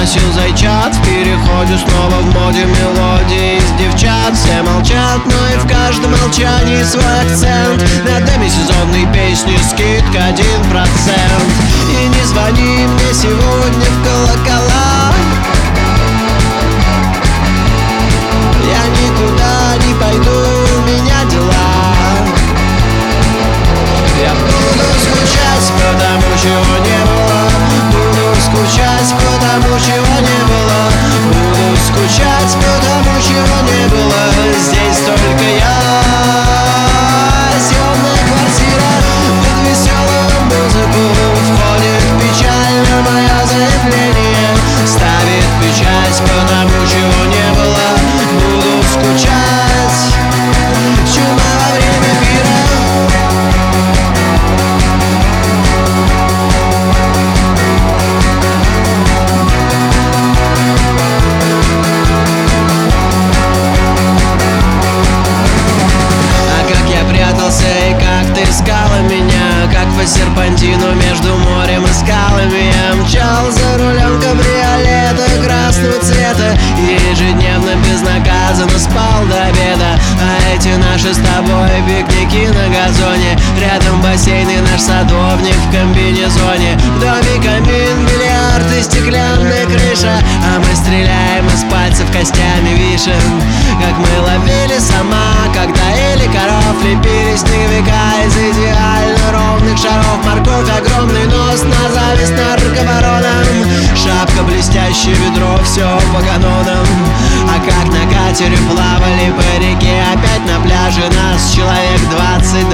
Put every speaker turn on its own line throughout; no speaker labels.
носил зайчат. В переходе снова в моде мелодии из девчат. Все молчат, но и в каждом молчании свой акцент. На демисезонной песни скидка 1%. И не звони мне сегодня в колокола, я никуда не пойду, у меня дела. Я буду скучать, потому чего не было. Буду скучать, потому чего не было. Буду скучать, потому чего не было. Здесь только я. Съемная квартира под веселую музыку. Входит печально мое заявление. Ставит печать, потому чего не было. Буду скучать, чума во время пира. И как ты искала меня, как по серпантину между морем и скалами. Я мчал за рулем кабриолета красного цвета, ежедневно безнаказанно спал до обеда. А эти наши с тобой пикники на газоне, рядом бассейн и наш садовник в комбинезоне. В доме камин, бильярд и стеклянная крыша, а мы стреляем из пальцев костями вишен. Как мы ловили сама, когда ели коров, лепили снеговика из идеально ровных шаров. Морковь, огромный нос на зависть наркобаронам, шапка, блестящее ведро, все по канонам. А как на катере плавали по реке, опять на пляже нас человек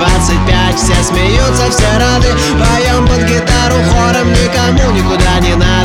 20-25. Все смеются, все рады, поем под гитару хором, никому никуда не надо.